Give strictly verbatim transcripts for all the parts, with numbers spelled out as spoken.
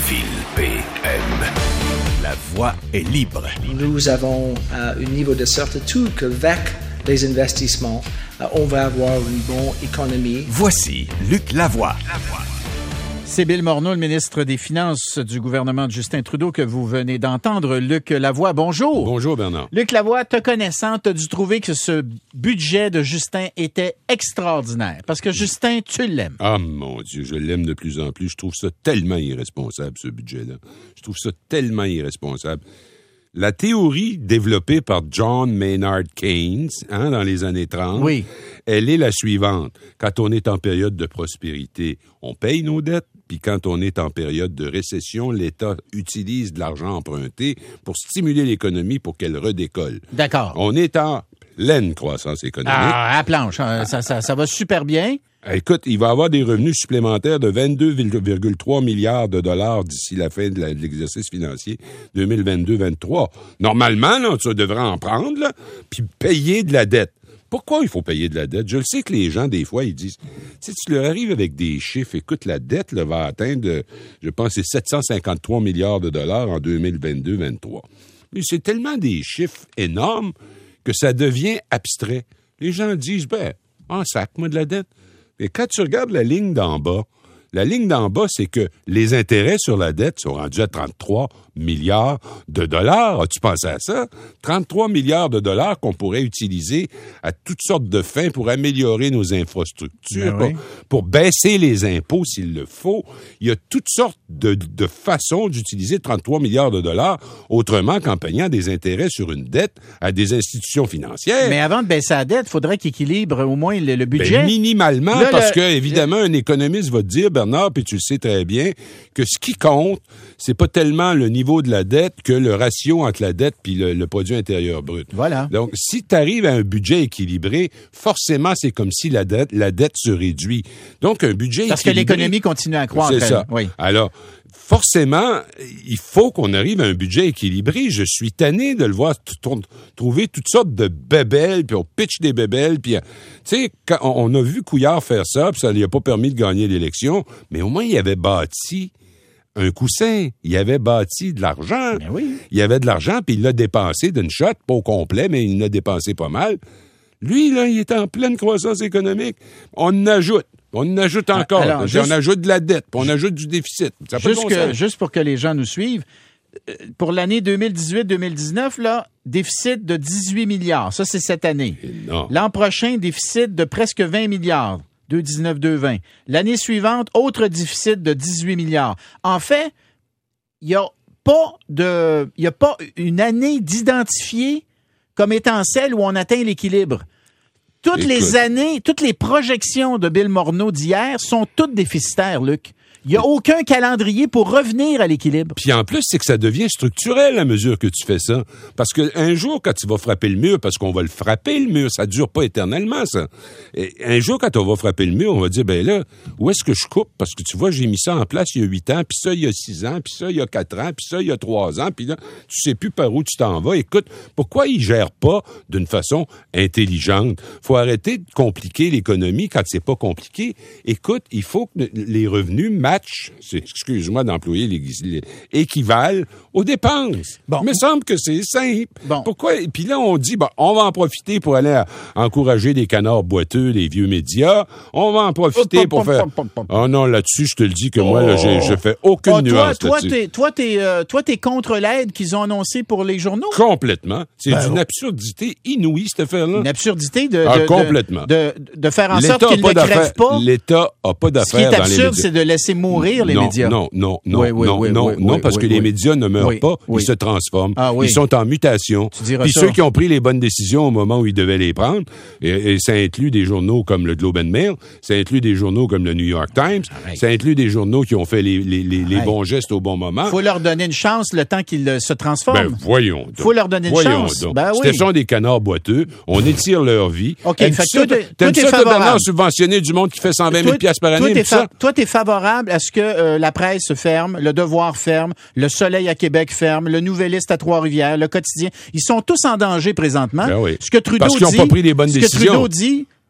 Fil P M. La voix est libre. Nous avons euh, un niveau de certitude qu'avec les investissements, euh, on va avoir une bonne économie. Voici Luc Lavoie. C'est Bill Morneau, le ministre des Finances du gouvernement de Justin Trudeau, que vous venez d'entendre. Luc Lavoie, bonjour. Bonjour, Bernard. Luc Lavoie, te connaissant, t'as dû trouver que ce budget de Justin était extraordinaire. Parce que Justin, tu l'aimes. Ah, mon Dieu, je l'aime de plus en plus. Je trouve ça tellement irresponsable, ce budget-là. Je trouve ça tellement irresponsable. La théorie développée par John Maynard Keynes, hein, dans les années trente, oui. Elle est la suivante. Quand on est en période de prospérité, on paye nos dettes, puis quand on est en période de récession, l'État utilise de l'argent emprunté pour stimuler l'économie pour qu'elle redécolle. D'accord. On est en pleine croissance économique. Ah, à planche, hein, ça, ça, ça va super bien. Écoute, il va avoir des revenus supplémentaires de vingt-deux virgule trois milliards de dollars d'ici la fin de, la, de l'exercice financier deux mille vingt-deux vingt-trois. Normalement, là, tu devrais en prendre, là, puis payer de la dette. Pourquoi il faut payer de la dette? Je le sais que les gens, des fois, ils disent, tu sais, tu leur arrives avec des chiffres, écoute, la dette là, va atteindre, je pense, c'est sept cent cinquante-trois milliards de dollars en deux mille vingt-deux vingt-trois. Mais c'est tellement des chiffres énormes que ça devient abstrait. Les gens disent, ben, en sac, moi, de la dette. Mais quand tu regardes la ligne d'en bas, la ligne d'en bas, c'est que les intérêts sur la dette sont rendus à trente-trois milliards de dollars. As-tu pensé à ça? trente-trois milliards de dollars qu'on pourrait utiliser à toutes sortes de fins pour améliorer nos infrastructures, ben oui. pour, pour baisser les impôts s'il le faut. Il y a toutes sortes de, de façons d'utiliser trente-trois milliards de dollars autrement qu'en payant des intérêts sur une dette à des institutions financières. Mais avant de baisser la dette, il faudrait qu'il équilibre au moins le, le budget. Ben, minimalement, là, parce le, que, évidemment, le... un économiste va te dire, Bernard, puis tu le sais très bien, que ce qui compte, c'est pas tellement le niveau de la dette que le ratio entre la dette puis le, le produit intérieur brut. Voilà. Donc, si tu arrives à un budget équilibré, forcément, c'est comme si la dette, la dette se réduit. Donc, un budget Parce équilibré... Parce que l'économie continue à croître. C'est ça. Oui. Alors, forcément, il faut qu'on arrive à un budget équilibré. Je suis tanné de le voir t- t- trouver toutes sortes de bébelles, puis on pitch des bébelles, puis tu sais, quand on a vu Couillard faire ça, puis ça lui a pas permis de gagner l'élection, mais au moins il avait bâti un coussin, il avait bâti de l'argent. Ben oui. Il avait de l'argent, puis il l'a dépensé d'une shot, pas au complet, mais il l'a dépensé pas mal. Lui, là, il est en pleine croissance économique. On en ajoute. On en ajoute encore. Alors, juste, on ajoute de la dette, puis on ajoute du déficit. Ça juste, bon que, juste pour que les gens nous suivent, pour l'année deux mille dix-huit deux mille dix-neuf, là, déficit de dix-huit milliards. Ça, c'est cette année. Non. L'an prochain, déficit de presque vingt milliards. deux mille dix-neuf deux mille vingt. L'année suivante, autre déficit de dix-huit milliards. En fait, il n'y a pas de, il y a pas une année d'identifier comme étant celle où on atteint l'équilibre. Toutes Écoute. les années, toutes les projections de Bill Morneau d'hier sont toutes déficitaires, Luc. Il n'y a aucun calendrier pour revenir à l'équilibre. Puis en plus, c'est que ça devient structurel à mesure que tu fais ça. Parce que un jour, quand tu vas frapper le mur, parce qu'on va le frapper, le mur, ça dure pas éternellement, ça. Et un jour, quand on va frapper le mur, on va dire, ben là, où est-ce que je coupe? Parce que tu vois, j'ai mis ça en place il y a huit ans, puis ça, il y a six ans, puis ça, il y a quatre ans, puis ça, il y a trois ans, puis là, tu sais plus par où tu t'en vas. Écoute, pourquoi ils gèrent pas d'une façon intelligente? Faut arrêter de compliquer l'économie quand c'est pas compliqué. Écoute, il faut que les revenus matchent, excuse-moi d'employer les, les équivalent aux dépenses. Bon. Il me semble que c'est simple. Bon. Pourquoi? Puis là, on dit, bon, on va en profiter pour aller à, encourager les canards boiteux, les vieux médias. On va en profiter Hop, pour hop, faire... hop, hop, hop. Oh non, là-dessus, je te le dis que moi, Oh. là, j'ai, je fais aucune Oh, toi, nuance toi, là-dessus. t'es, toi, t'es, euh, toi, t'es contre l'aide qu'ils ont annoncée pour les journaux? Complètement. C'est Ben, d'une oh. absurdité inouïe, cette affaire-là. Une absurdité de, Ah, de, complètement. de, de, de faire en L'État sorte qu'ils a ne pas crèvent d'affaires- pas. L'État n'a pas Ce qui d'affaires est dans les absurde, médias. c'est de laisser mourir les non, médias. Non, non, non, Oui, oui, non, oui, non, oui, non, oui, parce oui, que les oui. médias ne meurent Oui, pas, oui. ils se transforment. Ah oui. Ils sont en mutation. Tu diras Puis ça. ceux qui ont pris les bonnes décisions au moment où ils devaient les prendre, et, et ça inclut des journaux comme le Globe and Mail, ça inclut des journaux comme le New York Times, Arrête. ça inclut des journaux qui ont fait les, les, les, les Arrête. bons gestes au bon moment. Il faut leur donner une chance le temps qu'ils euh, se transforment. Ben, voyons donc. Faut leur donner une Voyons chance. donc. Ben oui. Ce sont des canards boiteux. On étire leur vie. OK, T'aimes fait que ça, toi, t'es- t'aimes toi, t'es ça, toi, favorable. Bernard, subventionner du monde qui fait cent vingt mille piastres par toi, année, t'es puis ça? fa- toi, t'es favorable à ce que euh, la presse ferme, le Devoir ferme, le Soleil à Québec ferme, le Nouvelliste à Trois-Rivières, le Quotidien. Ils sont tous en danger présentement. Ben oui. Ce que Trudeau Parce qu'ils ont dit, pas pris les bonnes ce décisions. que Trudeau dit,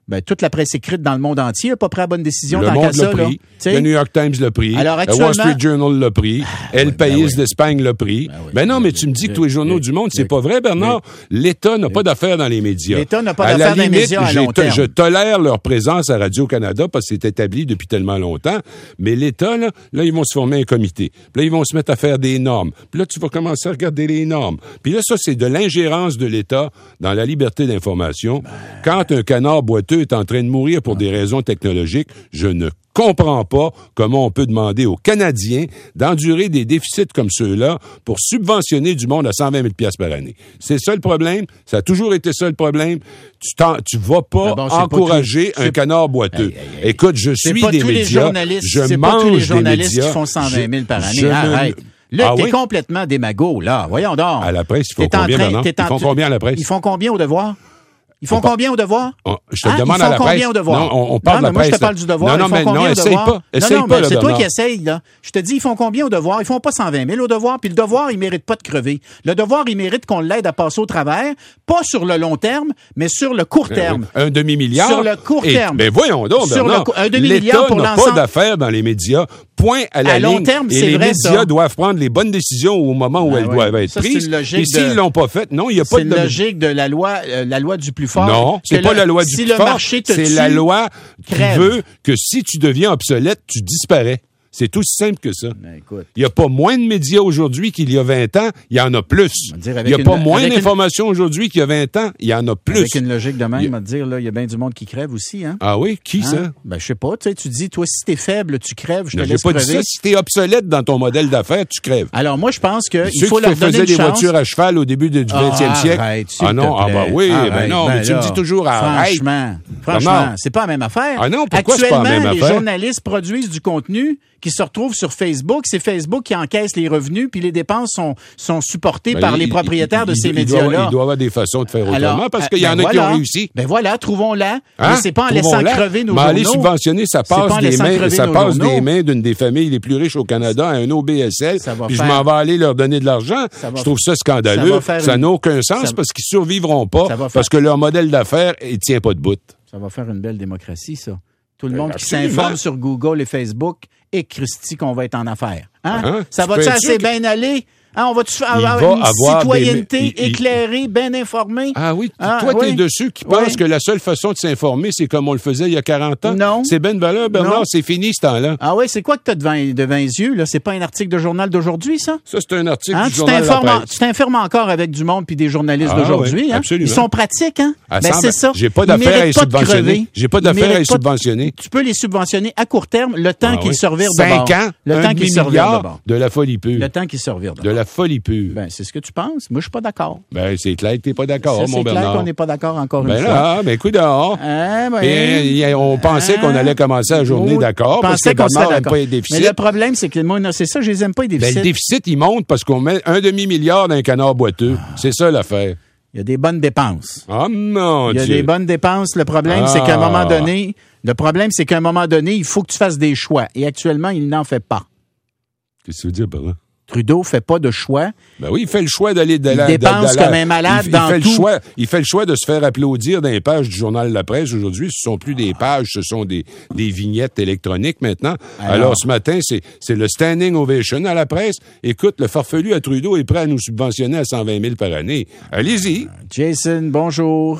Ben, toute la presse écrite dans le monde entier n'a pas pris la bonne décision Le dans Monde ça, l'a pris. Là. Le New York Times l'a pris. Alors, le Wall Street Journal l'a pris. Ah, El oui, País ben oui. d'Espagne l'a pris. Ben, oui, ben non, mais tu me dis que tous les journaux du monde, c'est pas vrai, Bernard. L'État n'a pas d'affaires dans les médias. L'État n'a pas d'affaires dans les médias à long terme. Je tolère leur présence à Radio-Canada parce que c'est établi depuis tellement longtemps. Mais l'État, là, là, ils vont se former un comité. Puis là, ils vont se mettre à faire des normes. Puis là, tu vas commencer à regarder les normes. Puis là, ça, c'est de l'ingérence de l'État dans la liberté d'information. Ben... Quand un canard boiteux est en train de mourir pour des raisons technologiques, je ne comprends pas comment on peut demander aux Canadiens d'endurer des déficits comme ceux-là pour subventionner du monde à cent vingt mille dollars par année. C'est ça le problème. Ça a toujours été ça le problème. Tu tu vas pas bon, encourager tout, un canard boiteux. Aïe, aïe, aïe. Écoute, je suis pas des tous médias. Les je c'est mange pas tous les des journalistes médias. qui font cent vingt mille par année. Je Arrête. Me... Là, ah, t'es oui? complètement démago, là. Voyons donc. À la presse, ils font combien, train, maintenant? Ils font combien à la presse? Ils font combien au devoir? Ils font combien au devoir? On, je te hein? demande Ils font à la combien presse. au devoir? Non, on, on parle non, de la moi, presse. je te parle du devoir. Non, non, ils font mais combien non, au essaye devoir? pas. Essaye non, non, pas, mais là, c'est toi Bernard. qui essayes, là. Je te dis, ils font combien au devoir? Ils font pas cent vingt mille au devoir, puis le devoir, il mérite pas de crever. Le devoir, il mérite qu'on l'aide à passer au travers, pas sur le long terme, mais sur le court terme. Un demi-milliard? Sur le court terme. Mais voyons donc, sur Bernard. Le, un demi-milliard pour l'ensemble. L'État n'a pas d'affaires dans les médias. Point à la à ligne. long terme, et c'est les vrai, médias ça. doivent prendre les bonnes décisions au moment où ah, elles ouais. doivent être ça, prises. Et s'ils de... l'ont pas fait, non, il n'y a pas de... de... C'est une logique de la loi, euh, la loi du plus fort. Non, c'est pas le... la loi du si plus fort. C'est tue, la loi qui crève. veut que si tu deviens obsolète, tu disparais. C'est aussi simple que ça. Ben, écoute. Il n'y a pas moins de médias aujourd'hui qu'il y a vingt ans, il y en a plus. Il n'y a une, pas moins d'informations une... aujourd'hui qu'il y a vingt ans, il y en a plus. Avec une logique de même, il... à te dire, là, il y a bien du monde qui crève aussi, hein? Ah oui? Qui, hein? ça? Ben, je sais pas. Tu sais, tu dis, toi, si t'es faible, tu crèves, je te non, laisse j'ai pas crever. dit ça. Si t'es obsolète dans ton modèle d'affaires, tu crèves. Alors, moi, je pense qu'il faut qui leur donner faisaient une des chance. voitures à cheval au début du vingtième ah, siècle. Arrête, ah non, ah bah oui, arrête, ben non, ben mais tu là, me dis toujours arrête. Franchement, franchement, c'est pas la même affaire. Ah non, pourquoi c'est pas la même affaire? Actuellement, les journalistes produisent du contenu qui se retrouve sur Facebook. C'est Facebook qui encaisse les revenus, puis les dépenses sont, sont supportées ben, par il, les propriétaires il, de il, ces il médias-là. Doit, il doit y avoir des façons de faire autrement, Alors, parce qu'il y en ben a voilà, qui ont réussi. Ben voilà, trouvons-la. Hein? Mais c'est pas en laissant crever nos mais journaux. aller subventionner, ça passe des mains, ça passe des mains d'une des familles les plus riches au Canada à un O B S L, puis faire... je m'en vais aller leur donner de l'argent. Je trouve ça scandaleux. Ça n'a aucun sens parce qu'ils survivront pas, parce que leur modèle d'affaires, il tient pas debout. Ça va faire une belle démocratie, ça. Tout le monde euh, qui s'informe sur Google et Facebook et Christy qu'on va être en affaires. Hein? Hein? Ça va-tu assez bien aller? Hein, on va-tu avoir va une avoir citoyenneté des... il, éclairée, bien informée? Ah oui, ah, toi, oui. t'es de ceux qui oui. pensent que la seule façon de s'informer, c'est comme on le faisait il y a quarante ans? Non. C'est ben de valeur, Bernard, c'est fini ce temps-là. Ah oui, c'est quoi que t'as devant, devant les yeux? Là? C'est pas un article de journal d'aujourd'hui, ça? Ça, c'est un article hein? du tu journal La Presse. Tu t'informes encore avec du monde puis des journalistes ah, d'aujourd'hui. Oui, hein? absolument. Ils sont pratiques, hein? À ben, c'est ça. J'ai pas d'affaires à les subventionner. J'ai pas d'affaires à les subventionner. Tu peux les subventionner à court terme, le temps ah, qu'ils oui. se revirent de bord. Cinq ans, le temps qu'ils se revirent de bord. De la folie pure. Le temps qu'ils se revirent de bord. De la folie pure. Ben, c'est ce que tu penses. Moi, je suis pas d'accord. Ben, c'est clair que t'es pas d'accord, mon Bernard. C'est clair qu'on n'est pas d'accord encore ben une là, fois. Ben écoute, dehors. Hein, ben, Et, on pensait hein, qu'on allait commencer la journée d'accord, parce que Bernard n'aime pas les déficits. Mais le problème, c'est que moi, non, c'est ça, je les aime pas, les déficits. Ben, le déficit, il monte parce qu'on met un demi-milliard dans un canard boiteux. Ah. C'est ça, l'affaire. Il y a des bonnes dépenses. Ah, mon Il y a Dieu. des bonnes dépenses. Le problème, ah. c'est qu'à un moment donné, le problème, c'est qu'à un moment donné, il faut que tu fasses des choix. Et actuellement, il n'en fait pas. Qu'est-ce que tu veux dire par là? Trudeau fait pas de choix. Ben oui, il fait le choix d'aller de la... Il dépense de, de la, comme un malade il, dans il fait tout. Le choix, il fait le choix de se faire applaudir dans les pages du journal La Presse aujourd'hui. Ce sont plus des pages, ce sont des, des vignettes électroniques maintenant. Alors, Alors ce matin, c'est, c'est le standing ovation à La Presse. Écoute, le farfelu à Trudeau est prêt à nous subventionner à cent vingt mille par année. Allez-y. Jason, bonjour.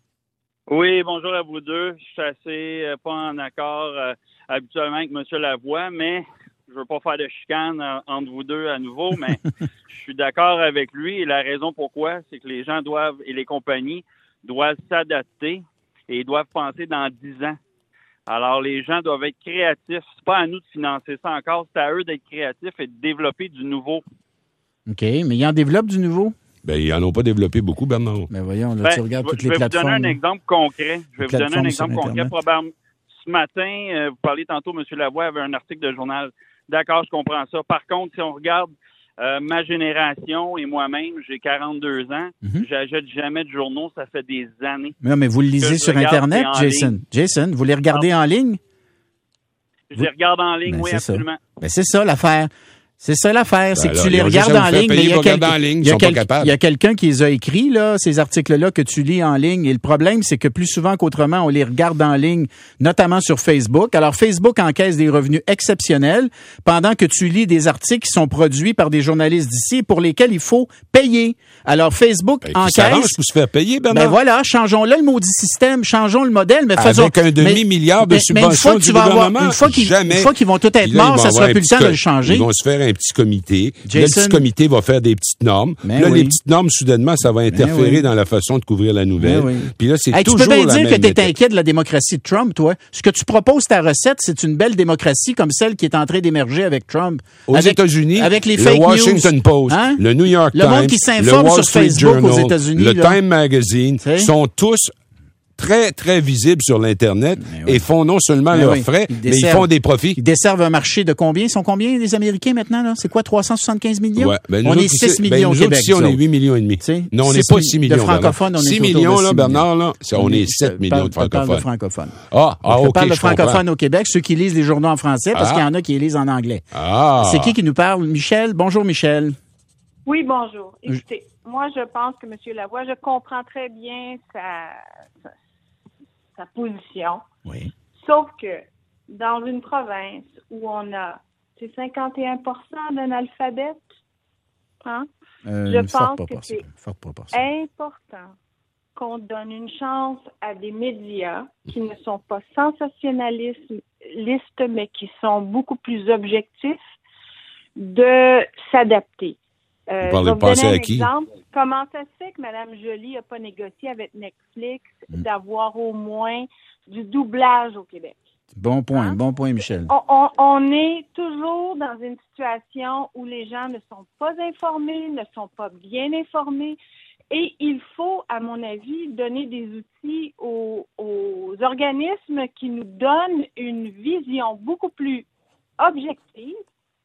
Oui, bonjour à vous deux. Je suis assez euh, pas en accord euh, habituellement avec M. Lavoie, mais... Je veux pas faire de chicane euh, entre vous deux à nouveau, mais je suis d'accord avec lui. Et la raison pourquoi, c'est que les gens doivent, et les compagnies, doivent s'adapter et ils doivent penser dans dix ans. Alors, les gens doivent être créatifs. C'est pas à nous de financer ça encore, c'est à eux d'être créatifs et de développer du nouveau. OK, mais ils en développent du nouveau? Ben, ils n'en ont pas développé beaucoup, Bernard. Ben voyons, là, ben, tu regardes toutes les plateformes. Je vais vous donner un exemple concret. Je vais vous donner un exemple concret. Probablement, ce matin, euh, vous parliez tantôt, M. Lavoie avait un article de journal. D'accord, je comprends ça. Par contre, si on regarde euh, ma génération et moi-même, j'ai quarante-deux ans, mm-hmm. j'achète jamais de journaux, ça fait des années. Mais, mais vous le lisez sur Internet, Jason? Ligne. Jason, vous les regardez ah. en ligne? Je les regarde en ligne, ben, oui, absolument. Ben, c'est ça l'affaire. C'est ça l'affaire, c'est Ben que alors, tu les ils ont regardes juste à en vous faire ligne, mais payer il y a, pour quel- regarder en ligne, il y a ils sont pas quel- capables. il y a quelqu'un qui les a écrits, là, ces articles-là que tu lis en ligne. Et le problème, c'est que plus souvent qu'autrement, on les regarde en ligne, notamment sur Facebook. Alors, Facebook encaisse des revenus exceptionnels pendant que tu lis des articles qui sont produits par des journalistes d'ici pour lesquels il faut payer. Alors, Facebook Ben, qui s'arrange encaisse... pour se faire payer, Bernard. Ben voilà, changeons-le le maudit système, changeons le modèle, mais faisons... Avec un demi-milliard de mais- mais une fois subventions que du tu vas avoir- gouvernement, une fois qu'ils- jamais. une fois qu'ils vont tous être Puis là, morts, ils vont ça sera avoir plus un le petit temps de co- le changer. Ils vont se faire un petit comité. Jason- Là, le petit comité va faire des petites normes. Mais Puis là, oui. les petites normes, soudainement, ça va interférer oui. dans la façon de couvrir la nouvelle. Mais oui. Puis là, c'est Hey, tu toujours peux bien la dire que même tu es méthode. inquiet de la démocratie de Trump, toi. Ce que tu proposes, ta recette, c'est une belle démocratie comme celle qui est en train d'émerger avec Trump. Aux Avec- États-Unis, avec les le fake Washington news. Post, Hein? le New York Le Times, monde qui le s'informe Wall sur Street Facebook aux Journal, États-Unis, le là. Time Magazine, Tu sais? sont tous très, très visibles sur l'Internet Mais oui. et font non seulement Mais leurs oui. frais, Ils mais ils desservent. font des profits. Ils desservent un marché de combien? Ils sont combien, les Américains, maintenant? Là? C'est quoi, trois cent soixante-quinze millions? Ouais, ben, nous on autres est ici- six ben, millions nous au Québec. autres ici, on nous est autres. huit millions et demi. Tu sais, Non, on n'est six pas mi- six de millions. francophones, on est six autour de millions, six là, millions. Bernard, là, ça, on est sept Je millions parle- de je parle de francophones. francophones. Ah, ah, je OK, parle de je comprends. francophones au Québec, ceux qui lisent les journaux en français, parce Ah. qu'il y en a qui les lisent en anglais. Ah. C'est qui qui nous parle? Michel? Bonjour, Michel. Oui, bonjour. Écoutez, moi, je pense que M. Lavoie, je comprends très bien sa, sa, sa position. Oui. Sauf que dans une province où on a c'est cinquante et un pour cent d'analphabètes, hein, Euh, Je une forte pense que proportion, c'est une forte proportion. important qu'on donne une chance à des médias qui ne sont pas sensationnalistes, mais qui sont beaucoup plus objectifs, de s'adapter. Euh, Vous parlez- je vais vous pensez donner à un qui? exemple. Comment ça se fait que Mme Joly n'a pas négocié avec Netflix d'avoir au moins du doublage au Québec? Bon point, Hein? bon point, Michel. On, on, on est toujours dans une situation où les gens ne sont pas informés, ne sont pas bien informés. Et il faut, à mon avis, donner des outils aux, aux organismes qui nous donnent une vision beaucoup plus objective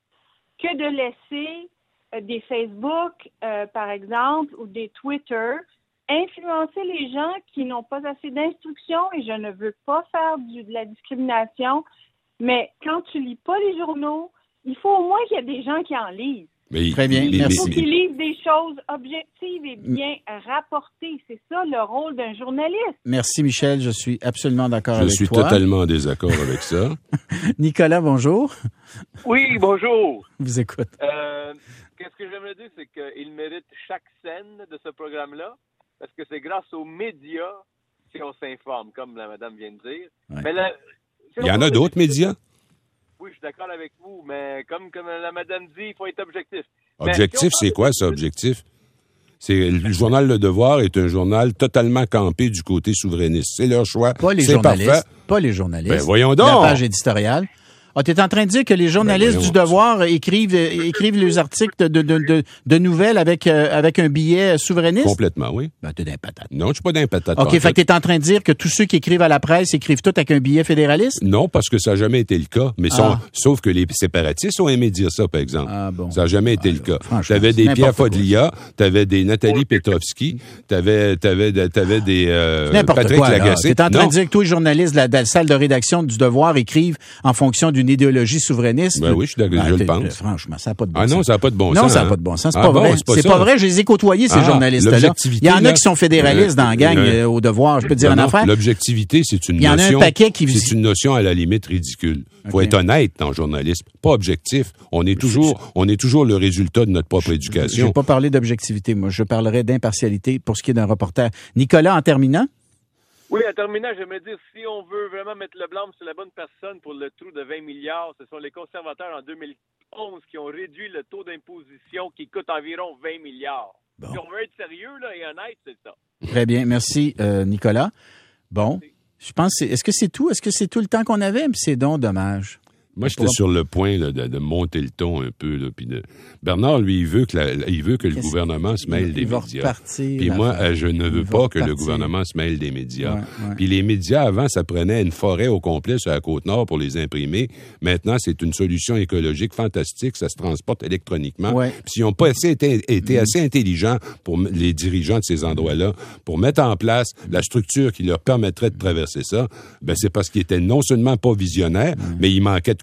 que de laisser euh, des Facebook, euh, par exemple, ou des Twitter influencer les gens qui n'ont pas assez d'instruction, et je ne veux pas faire du, de la discrimination, mais quand tu lis pas les journaux, il faut au moins qu'il y ait des gens qui en lisent. Mais- Très bien, mais- Il merci. faut mais- qu'ils lisent des choses objectives et bien rapportées. C'est ça le rôle d'un journaliste. Merci, Michel. Je suis absolument d'accord Je avec suis toi. totalement en désaccord avec ça. Nicolas, bonjour. Oui, bonjour. Je vous écoute. Euh, Qu'est-ce que j'aimerais dire, c'est qu'il mérite chaque scène de ce programme-là, parce que c'est grâce aux médias si on s'informe, comme la madame vient de dire. Ouais. Mais la- Il y en a d'autres médias? Oui, je suis d'accord avec vous, mais comme, comme la madame dit, il faut être objectif. Mais Objectif, si on c'est parle quoi de- ça, objectif? C'est le journal Le Devoir est un journal totalement campé du côté souverainiste. C'est leur choix. Pas les c'est journalistes. parfait. Pas les journalistes. Ben, voyons donc. La page éditoriale. Ah, tu es en train de dire que les journalistes Ben, du voyons. Devoir écrivent écrivent les articles de, de, de, de nouvelles avec, euh, avec un billet souverainiste? Complètement, oui. Ben, t'es d'un patate. Non, je suis pas d'un patate. OK, fait que t'es en train de dire que tous ceux qui écrivent à la presse écrivent tout avec un billet fédéraliste? Non, parce que ça n'a jamais été le cas. Mais sont- Ah. sauf que les séparatistes ont aimé dire ça, par exemple. Ah, bon. Ça n'a jamais été le cas. franchement, T'avais c'est des Pierre n'importe quoi. Fodlia, t'avais des Nathalie Petrovski, t'avais, t'avais, t'avais des euh, N'importe Patrick quoi, là. Lagacé. T'es en train Non. de dire que tous les journalistes de la, de la salle de rédaction du Devoir écrivent en fonction d'une idéologie souverainiste? Ben oui, je suis d'accord, Ah, je le t'es- pense. Franchement, ça n'a pas de bon Ah sens. non, ça n'a pas de bon Non, sens. ça n'a hein. pas de bon sens. C'est Ah pas bon, vrai. c'est pas C'est ça. pas vrai. Je les ai côtoyés, ces Ah, journalistes-là. l'objectivité, Il y en a là, qui sont fédéralistes euh, dans la gang euh, euh, au Devoir. Je peux te dire Non, une non, affaire. L'objectivité, c'est une Il y en a un notion. paquet qui- C'est une notion à la limite ridicule. Faut Ok. être honnête en journalisme, pas objectif. On est toujours, on est toujours le résultat de notre propre Je éducation. vais pas parler d'objectivité. Moi, je parlerai d'impartialité pour ce qui est d'un reporter. Nicolas, en terminant? Oui, en terminant, j'aimerais dire, si on veut vraiment mettre le blâme sur la bonne personne pour le trou de vingt milliards, ce sont les conservateurs en deux mille onze qui ont réduit le taux d'imposition qui coûte environ vingt milliards. Bon. Si on veut être sérieux là, et honnête, c'est ça. Très bien. Merci, euh, Nicolas. Bon. Je pense, que c'est- est-ce que c'est tout? Est-ce que c'est tout le temps qu'on avait? C'est donc dommage. Moi, j'étais sur le point là, de, de monter le ton un peu. Là, puis de... Bernard, lui, il veut que, la- il veut que le Qu'est-ce- gouvernement se mêle il des va médias. repartir, Puis moi, l'affaire. euh, je ne Il veux va pas que le repartir. gouvernement se mêle des médias. Ouais, ouais. Puis les médias, avant, ça prenait une forêt au complet sur la Côte-Nord pour les imprimer. Maintenant, c'est une solution écologique fantastique. Ça se transporte électroniquement. Ouais. Puis s'ils n'ont pas assez été, été assez intelligents pour m- les dirigeants de ces endroits-là, pour mettre en place la structure qui leur permettrait de traverser ça, ben c'est parce qu'ils étaient non seulement pas visionnaires, mais il manquait de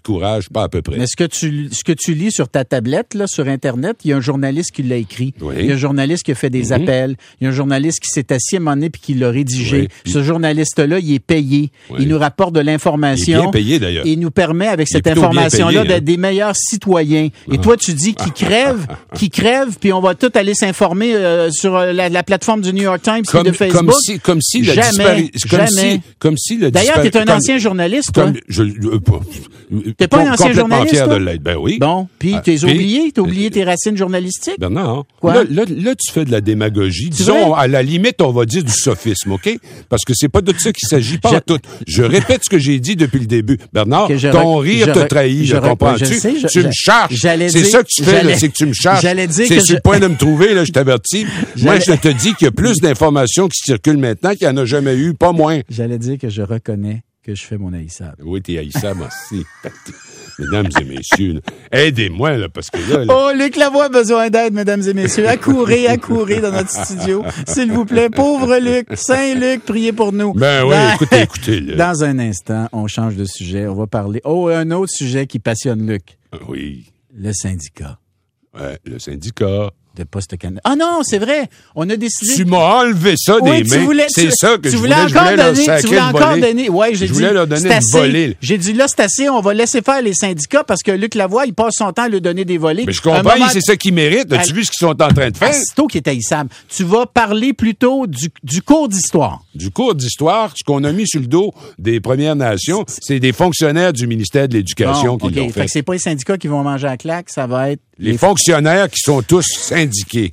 courage, pas à peu près. Mais ce que tu ce que tu lis sur ta tablette, là, sur Internet, il y a un journaliste qui l'a écrit. Oui. Il y a un journaliste qui a fait des mm-hmm. appels. Il y a un journaliste qui s'est assis à un moment donné puis qui l'a rédigé. Oui. Puis... Ce journaliste-là, il est payé. Oui. Il nous rapporte de l'information. Il est bien payé, d'ailleurs. Et il nous permet, avec cette information-là, payé, d'être hein. des meilleurs citoyens. Et ah. toi, tu dis qu'ils crèvent, qu'ils crèvent, puis on va tout aller s'informer euh, sur la, la plateforme du New York Times comme, et de Facebook. Comme si, comme si jamais, la dispari... comme jamais. Si, comme si la D'ailleurs, dispari... t'es un comme... ancien journaliste, toi. Comme... Je... Euh, T'es pas un ancien journaliste, fier toi? de l'être. Ben oui. Bon, puis ah, t'es puis... oublié, t'as oublié tes racines journalistiques? Ben non. Quoi? Là, là, là, tu fais de la démagogie. C'est Disons, vrai? à la limite, on va dire du sophisme, OK? Parce que c'est pas de ça qu'il s'agit, pas je... en tout. Je répète ce que j'ai dit depuis le début. Bernard, je ton rec... rire je te trahit, je, je comprends-tu? Sais, je... Tu me charges. C'est dire... ça que tu fais, là, c'est que tu me charges. C'est sur je... le point de me trouver, là, je t'avertis. Moi, je te dis qu'il y a plus d'informations qui circulent maintenant qu'il n'y en a jamais eu, pas moins. J'allais dire que je reconnais que je fais mon haïssable. Oui, t'es haïssable aussi. Mesdames et messieurs, aidez-moi, là, parce que là, là... Oh, Luc Lavoie a besoin d'aide, mesdames et messieurs. Accourez, accourez dans notre studio, s'il vous plaît. Pauvre Luc, Saint-Luc, priez pour nous. Ben oui, dans... écoutez, écoutez. Là. Dans un instant, on change de sujet. On va parler... Oh, un autre sujet qui passionne Luc. Oui. Le syndicat. Ouais, le syndicat. De Poste Canada. Ah non, c'est vrai. On a décidé. Tu m'as enlevé ça oui, des mains. Voulais, c'est tu, ça que tu je voulais. voulais, je voulais leur donner, sacrer tu voulais une encore volée. donner. Ouais, j'ai je dit. voulais leur donner une assez. volée. J'ai dit là, c'est assez. On va laisser faire les syndicats parce que Luc Lavoie, il passe son temps à lui donner des volées. Mais je comprends. Moment... C'est ça qu'ils méritent. As-tu vu ce qu'ils sont en train de faire? C'est toi qui est haïssable. Tu vas parler plutôt du, du cours d'histoire. Du cours d'histoire, ce qu'on a mis sur le dos des Premières Nations, c'est des fonctionnaires du ministère de l'Éducation bon, qui okay. l'ont fait. Fait que c'est pas les syndicats qui vont manger à claque, ça va être les, les fonctionnaires qui sont tous syndiqués.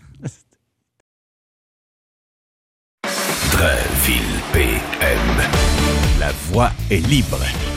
Drainville P M. La voix est libre.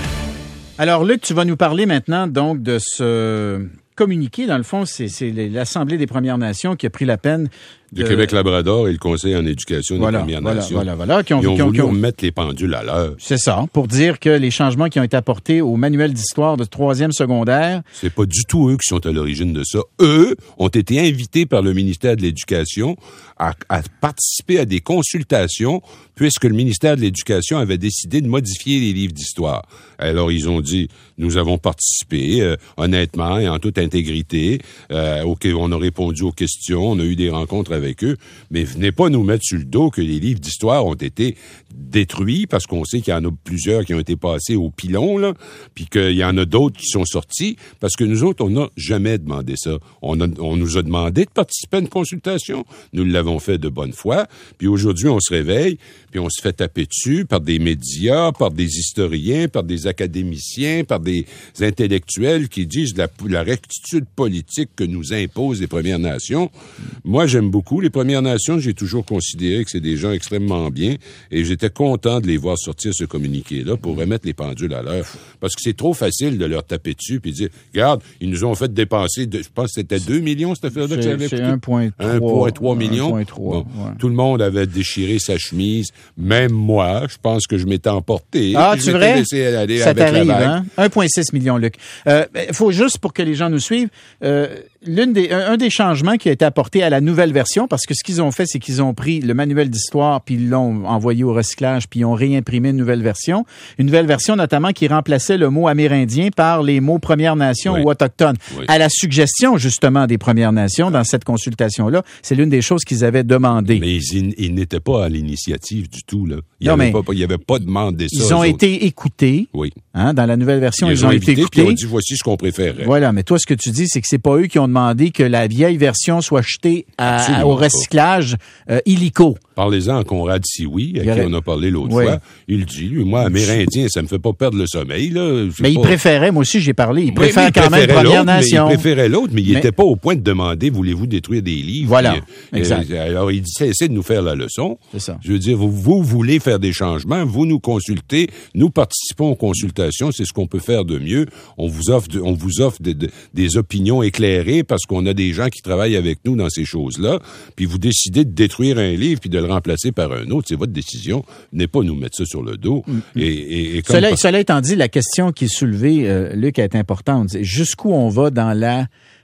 Alors, Luc, tu vas nous parler maintenant donc de ce communiqué. Dans le fond, c'est, c'est l'Assemblée des Premières Nations qui a pris la peine de... de... Québec-Labrador et le Conseil en éducation voilà, des Premières voilà, Nations. Voilà, voilà, qui ont, Ils ont qui ont, voulu qui ont... remettre les pendules à l'heure. C'est ça, pour dire que les changements qui ont été apportés au manuel d'histoire de troisième secondaire... C'est pas du tout eux qui sont à l'origine de ça. Eux ont été invités par le ministère de l'Éducation à, à participer à des consultations puisque le ministère de l'Éducation avait décidé de modifier les livres d'histoire. Alors, ils ont dit, nous avons participé euh, honnêtement et en toute intégrité. Euh, okay, on a répondu aux questions, on a eu des rencontres avec eux, mais venez pas nous mettre sur le dos que les livres d'histoire ont été détruits parce qu'on sait qu'il y en a plusieurs qui ont été passés au pilon, là, puis qu'il y en a d'autres qui sont sortis, parce que nous autres, on n'a jamais demandé ça. On, a, on nous a demandé de participer à une consultation. Nous l'avons fait de bonne foi, puis aujourd'hui, on se réveille, puis on se fait taper dessus par des médias, par des historiens, par des académiciens, par des intellectuels qui disent la, la rectitude politique que nous imposent les Premières Nations. Moi, j'aime beaucoup les Premières Nations. J'ai toujours considéré que c'est des gens extrêmement bien et j'étais content de les voir sortir ce communiqué-là pour remettre les pendules à l'heure. Parce que c'est trop facile de leur taper dessus puis dire, regarde, ils nous ont fait dépenser, de, je pense que c'était deux millions, cette affaire-là que ça avait coûté. C'est un virgule trois. un virgule trois millions. un virgule trois, bon, ouais. Tout le monde avait déchiré sa chemise. Même moi, je pense que je m'étais emporté. Ah, tu vrai? Aller ça avec t'arrive, la hein? un virgule six million, Luc. Il euh, faut juste, pour que les gens nous suivent, euh, l'une des, un, un des changements qui a été apporté à la nouvelle version, parce que ce qu'ils ont fait, c'est qu'ils ont pris le manuel d'histoire, puis ils l'ont envoyé au recyclage, puis ils ont réimprimé une nouvelle version. Une nouvelle version, notamment, qui remplaçait le mot amérindien par les mots Premières Nations oui. ou autochtones. Oui. À la suggestion, justement, des Premières Nations, dans cette consultation-là, c'est l'une des choses qu'ils avaient demandé. Mais ils, ils n'étaient pas à l'initiative du tout, là. Ils n'avaient pas, pas demandé ça. Ils ont été écoutés. Oui. Hein, dans la nouvelle version, ils, ils ont, ont été écoutés. Ils ont dit, voici ce qu'on préférait. Voilà, mais toi, ce que tu dis, c'est que c'est pas eux qui ont demandé que la vieille version soit jetée à, à, au recyclage euh, illico. Parlez-en à Conrad Sioui, à qui on a parlé l'autre oui. fois. Il dit, lui, moi, amérindien, ça me fait pas perdre le sommeil, là. Mais pas... il préférait, moi aussi, j'ai parlé, il préfère oui, quand même Première Nation. Il préférait l'autre, mais il n'était mais... pas au point de demander, voulez-vous détruire des livres? Voilà, puis, exact. Euh, alors, il dit, essayez de nous faire la leçon. C'est ça. Je veux dire, vous, vous voulez faire des changements, vous nous consultez, nous participons aux consultations, c'est ce qu'on peut faire de mieux. On vous offre, de, on vous offre de, de, des opinions éclairées parce qu'on a des gens qui travaillent avec nous dans ces choses-là, puis vous décidez de détruire un livre puis de le remplacer par un autre, c'est votre décision. Venez pas nous mettre ça sur le dos. Mm-hmm. et, et, et comme cela, par... cela étant dit, la question qui est soulevée, euh, Luc, est importante. Jusqu'où on va dans la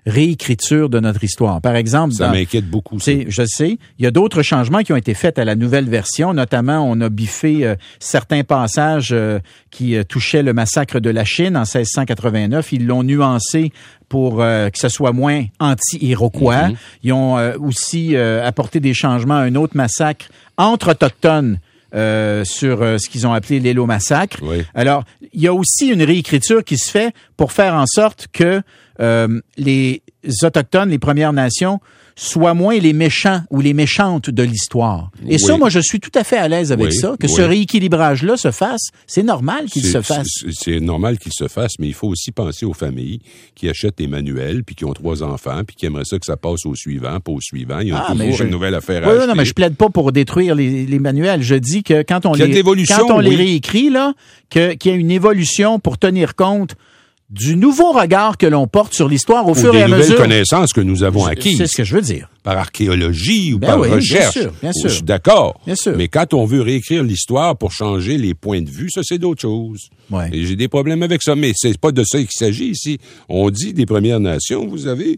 réécriture de notre histoire. Par exemple, ça dans, m'inquiète beaucoup. Ça. Je sais, il y a d'autres changements qui ont été faits à la nouvelle version. Notamment, on a biffé euh, certains passages euh, qui euh, touchaient le massacre de la Chine en seize cent quatre-vingt-neuf. Ils l'ont nuancé pour euh, que ce soit moins anti-iroquois. Mm-hmm. Ils ont euh, aussi euh, apporté des changements à un autre massacre entre autochtones euh, sur euh, ce qu'ils ont appelé l'Élo massacre. Oui. Alors, il y a aussi une réécriture qui se fait pour faire en sorte que euh, les Autochtones, les Premières Nations, soient moins les méchants ou les méchantes de l'histoire. Et oui. ça, moi, je suis tout à fait à l'aise avec oui, ça. Que oui. ce rééquilibrage-là se fasse, c'est normal qu'il c'est, se fasse. C'est, c'est normal qu'il se fasse, mais il faut aussi penser aux familles qui achètent des manuels, puis qui ont trois enfants, puis qui aimeraient ça que ça passe au suivant, pas au suivant. Ils ont ah, toujours je... une nouvelle affaire à oui, acheter. Non, mais je plaide pas pour détruire les, les manuels. Je dis que quand on, qu'il les, quand on oui. les réécrit, là, que, qu'il y a une évolution pour tenir compte du nouveau regard que l'on porte sur l'histoire au ou fur et à mesure. Des nouvelles connaissances que nous avons acquises. C'est ce que je veux dire. Par archéologie ou ben par oui, recherche. Bien sûr, bien sûr. Je suis d'accord. Bien sûr. Mais quand on veut réécrire l'histoire pour changer les points de vue, ça, c'est d'autres choses. Ouais. Et j'ai des problèmes avec ça. Mais c'est pas de ça qu'il s'agit ici. On dit des Premières Nations, vous avez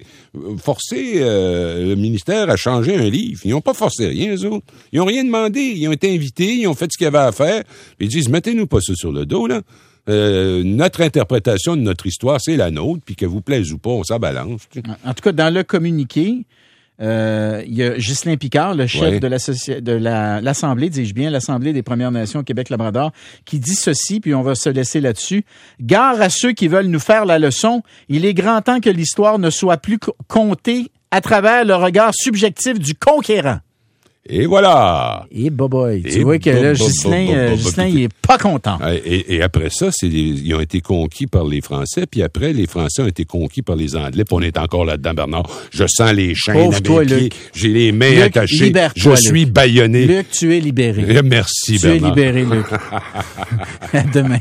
forcé euh, le ministère à changer un livre. Ils n'ont pas forcé rien, eux autres. Ils n'ont rien demandé. Ils ont été invités, ils ont fait ce qu'il y avait à faire. Puis ils disent, mettez-nous pas ça sur le dos, là. Euh, notre interprétation de notre histoire, c'est la nôtre, puis que vous plaise ou pas, on s'en balance. En tout cas, dans le communiqué, euh, il y a Ghislain Picard, le chef ouais. de, l'associ... de la... l'Assemblée, dis-je bien, l'Assemblée des Premières Nations Québec-Labrador, qui dit ceci, puis on va se laisser là-dessus. Gare à ceux qui veulent nous faire la leçon. Il est grand temps que l'histoire ne soit plus comptée à travers le regard subjectif du conquérant. Et voilà! Et boboy. Tu vois que là, Ghislain, Ghislain, il est pas content. Et, et après ça, c'est les, ils ont été conquis par les Français, puis après, les Français ont été conquis par les Anglais, puis on est encore là-dedans, Bernard. Je sens les chaînes Pauvre à mes toi, pieds. Luc. J'ai les mains Luc, attachées. Je Luc. suis bâillonné. Luc, tu es libéré. Merci, tu Bernard. Tu es libéré, Luc. À demain.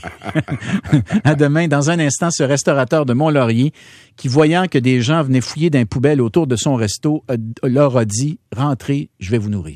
À demain. Dans un instant, ce restaurateur de Mont-Laurier, qui, voyant que des gens venaient fouiller dans une poubelle autour de son resto, leur a dit « Rentrez, je vais vous nourrir ».